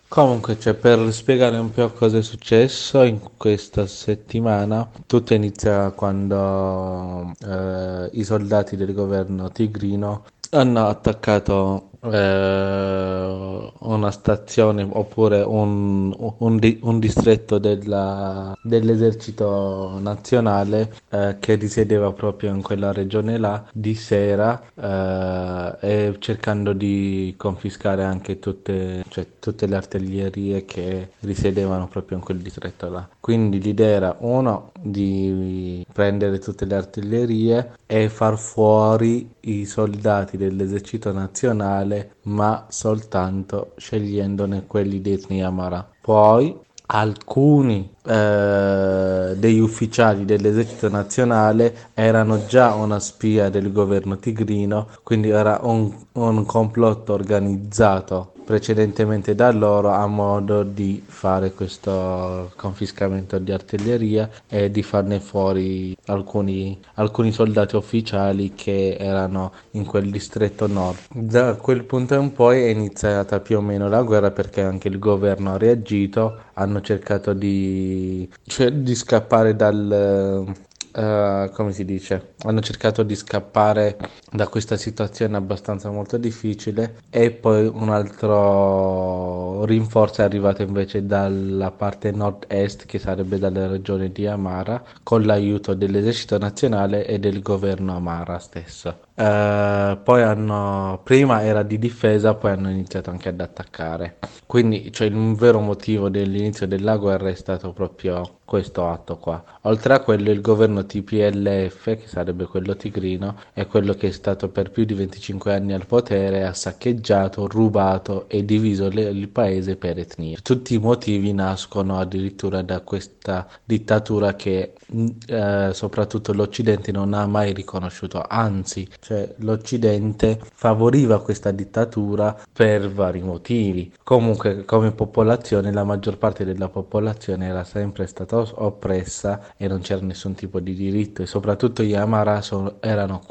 Comunque, cioè, per spiegare un po' cosa è successo in questa settimana, tutto inizia quando i soldati del governo tigrino hanno attaccato una stazione oppure un distretto dell'esercito nazionale che risiedeva proprio in quella regione là di sera e cercando di confiscare anche tutte le artiglierie che risiedevano proprio in quel distretto là. Quindi l'idea era uno di prendere tutte le artiglierie e far fuori i soldati dell'esercito nazionale, ma soltanto scegliendone quelli di etnia Amara. Poi alcuni degli ufficiali dell'esercito nazionale erano già una spia del governo tigrino, quindi era un complotto organizzato precedentemente da loro a modo di fare questo confiscamento di artiglieria e di farne fuori alcuni soldati ufficiali che erano in quel distretto nord. Da quel punto in poi è iniziata più o meno la guerra perché anche il governo ha reagito, hanno cercato di scappare come si dice? Hanno cercato di scappare da questa situazione abbastanza molto difficile e poi un altro rinforzo è arrivato invece dalla parte nord-est, che sarebbe dalla regione di Amara, con l'aiuto dell'esercito nazionale e del governo Amara stesso. Poi prima era di difesa, poi hanno iniziato anche ad attaccare. Quindi, cioè, il vero motivo dell'inizio della guerra è stato proprio questo atto qua. Oltre a quello, il governo TPLF, che sarebbe quello tigrino, è quello che è stato per più di 25 anni al potere, ha saccheggiato, rubato e diviso il paese per etnie. Tutti i motivi nascono addirittura da questa dittatura che soprattutto l'Occidente non ha mai riconosciuto, anzi, cioè, l'Occidente favoriva questa dittatura per vari motivi. Comunque, come popolazione, la maggior parte della popolazione era sempre stata oppressa e non c'era nessun tipo di diritto, e soprattutto gli Amara erano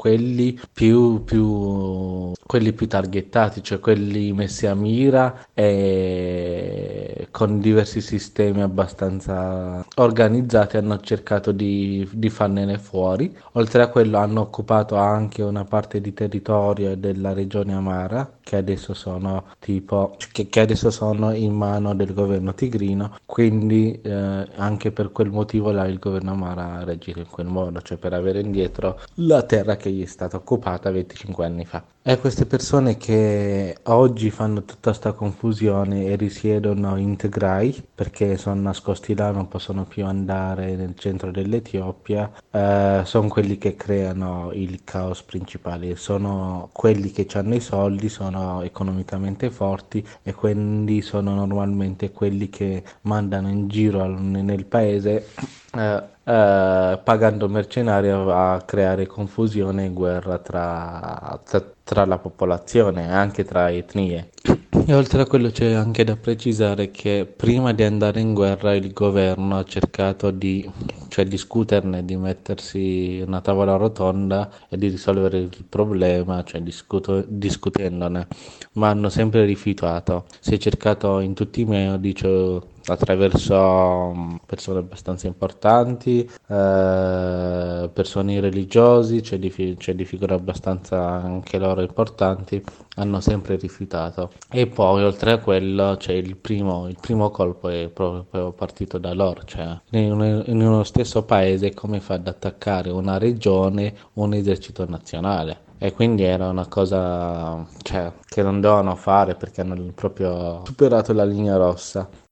quelli più targettati, cioè quelli messi a mira e con diversi sistemi abbastanza organizzati hanno cercato di farne fuori. Oltre a quello hanno occupato anche una parte di territorio della regione Amara, che adesso sono che adesso sono in mano del governo tigrino, quindi anche per quel motivo là il governo Amara ha reagito in quel modo, cioè per avere indietro la terra che gli è stata occupata 25 anni fa. E queste persone che oggi fanno tutta questa confusione e risiedono in Tigray perché sono nascosti là, non possono più andare nel centro dell'Etiopia, sono quelli che creano il caos principale, sono quelli che hanno i soldi, sono economicamente forti e quindi sono normalmente quelli che mandano in giro nel paese pagando mercenari a creare confusione e guerra tra la popolazione e anche tra etnie. E oltre a quello c'è anche da precisare che prima di andare in guerra il governo ha cercato cioè, discuterne, di mettersi una tavola rotonda e di risolvere il problema, cioè discutendone, ma hanno sempre rifiutato. Si è cercato in tutti i modi, cioè, attraverso persone abbastanza importanti, persone religiosi, c'è di figure abbastanza anche loro importanti, hanno sempre rifiutato. E poi oltre a quello c'è il primo colpo è proprio partito da loro, cioè in uno stesso paese come fa ad attaccare una regione un esercito nazionale. E quindi era una cosa, cioè, che non dovevano fare perché hanno proprio superato la linea rossa.